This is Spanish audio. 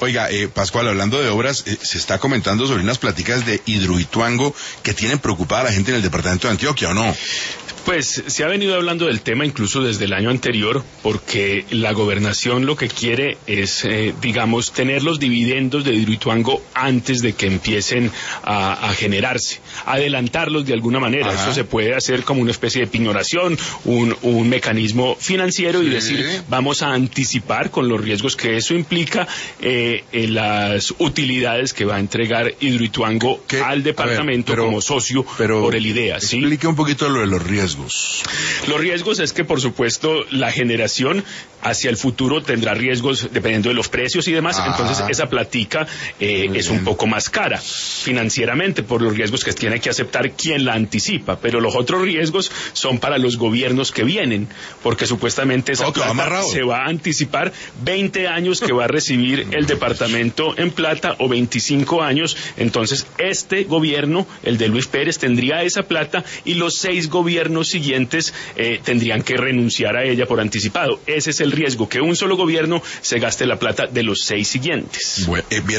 Oiga, Pascual, hablando de obras, se está comentando sobre unas pláticas de Hidroituango que tienen preocupada a la gente en el departamento de Antioquia, ¿o no? Pues se ha venido hablando del tema incluso desde el año anterior, porque la gobernación lo que quiere es, digamos, tener los dividendos de Hidroituango antes de que empiecen a generarse, adelantarlos de alguna manera. Ajá. Eso se puede hacer como una especie de pignoración, un mecanismo financiero y decir, vamos a anticipar con los riesgos que eso implica las utilidades que va a entregar Hidroituango al departamento como socio por el IDEA. ¿Sí? Explique un poquito lo de los riesgos. Los riesgos es que, por supuesto, la generación hacia el futuro tendrá riesgos dependiendo de los precios y demás. Entonces, esa platica es un poco más cara financieramente por los riesgos que tiene que aceptar quien la anticipa. Pero los otros riesgos son para los gobiernos que vienen, porque supuestamente esa plata se va a anticipar 20 años que va a recibir el departamento en plata o 25 años. Entonces, este gobierno, el de Luis Pérez, tendría esa plata y los 6 gobiernos siguientes tendrían que renunciar a ella por anticipado. Ese es el riesgo, que un solo gobierno se gaste la plata de los 6 siguientes. Bueno,